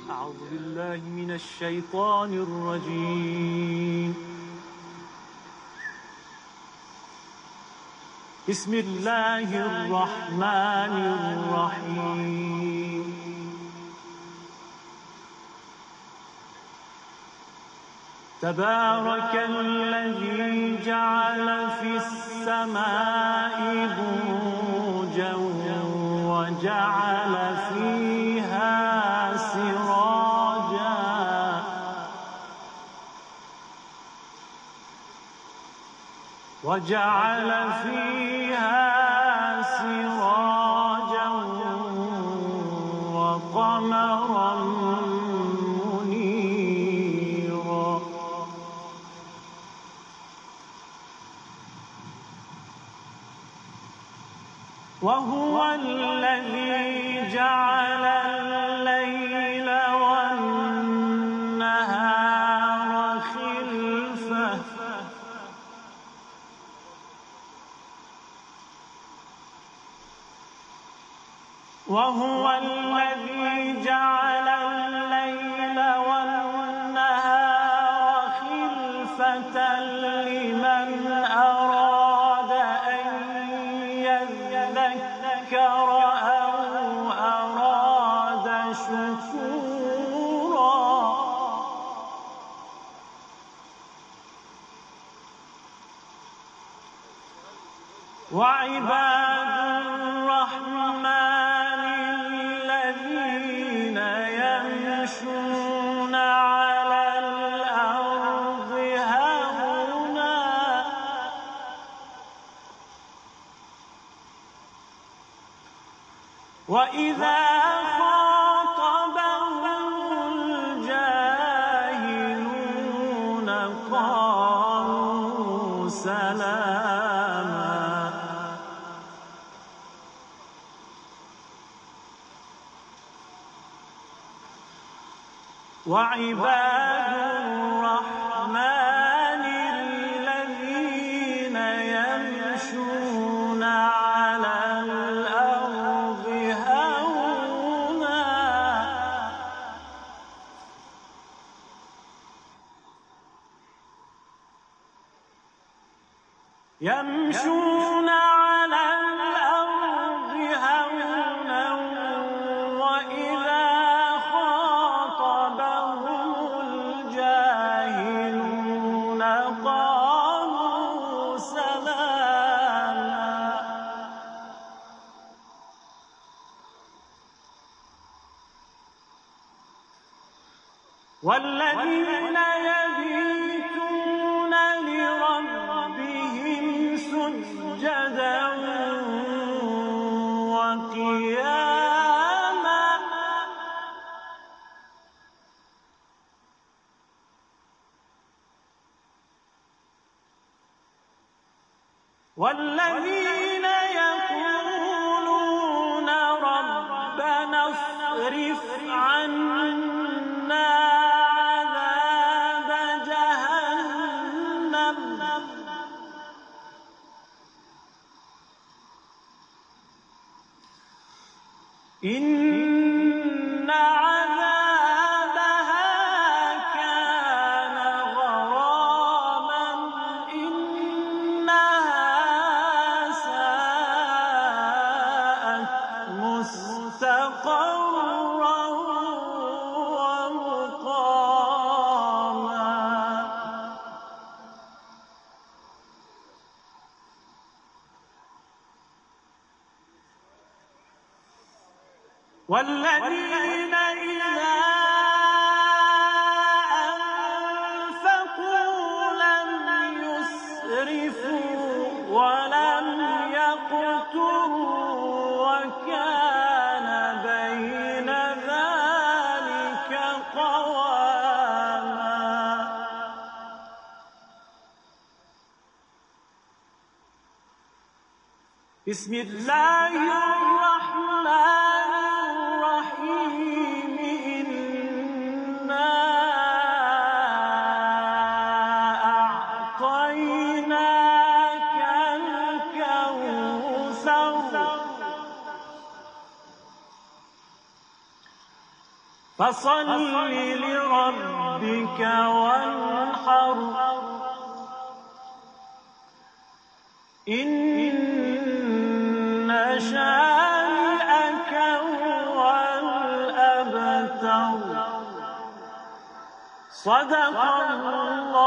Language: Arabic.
أعوذ بالله من الشيطان الرجيم. بسم الله الرحمن الرحيم. تبارك الذي جعل في السماء بروجا وجعل فيها سراجا وقمرا منيرا. وهو الذي جعل الليل والنهار خلفة لمن أراد أن يذكر أو أراد شكورا. وعباد الرحمن الذين يمشون على الأرض هونا وإذا خاطبهم الجاهلون قالوا سلاما. وعباد الرحمن الذين يمشون على الأرض هونا وإذا خاطبهم الجاهلون قالوا سلاما. والذين يبيتون لربهم سجدا وقياما والذين يقولون ربنا اصرف عنا عذاب جهنم إن عذابها كان غراما إنها ساءت مستقرا ومقاما. والذين إذا أنفقوا لم يسرفوا ولم يقتروا وكان بين ذلك قواما. بسم الله الرحمن الرحيم. إنا أعطيناك الكوثر فصل لربك وانحر إن شانئك هو الأبتر. صدق الله